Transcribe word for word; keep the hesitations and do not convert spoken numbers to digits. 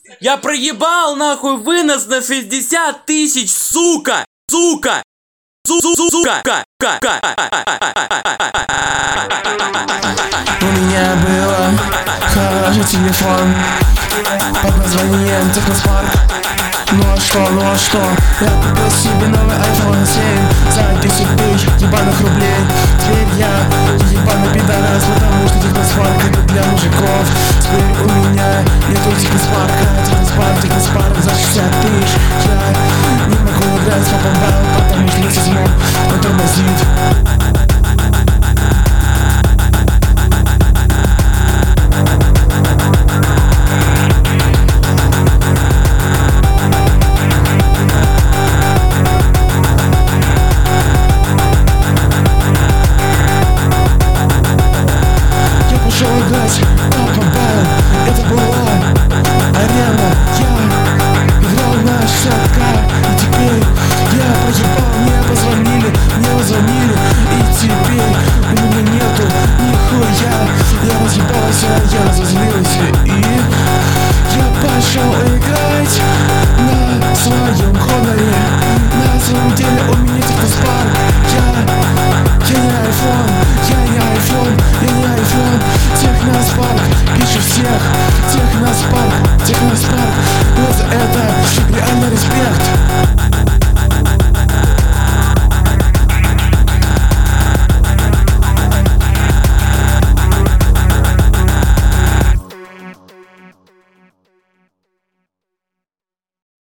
Я проебал нахуй вынос на шестьдесят тысяч, сука! Сука! Сука! У меня было хороший телефон под названием Техноспарк. Ну а что, ну а что? Я купил себе новый айфон семь за десять тысяч ебаных рублей. Теперь я ебаный пидорас, потому что Техноспарк это для мужиков. Теперь у меня нету Техноспарка. Техноспарк, Техноспарк за шестьдесят тысяч. Я не могу играть в Папа, потому что на седьмом он тормозит. Играть Папа Бэл, это была арена. Я играл на шестьдесят ка. И теперь я проебал, мне позвонили, мне позвонили. И теперь у меня нету нихуя. Я разъебался, я разозлился.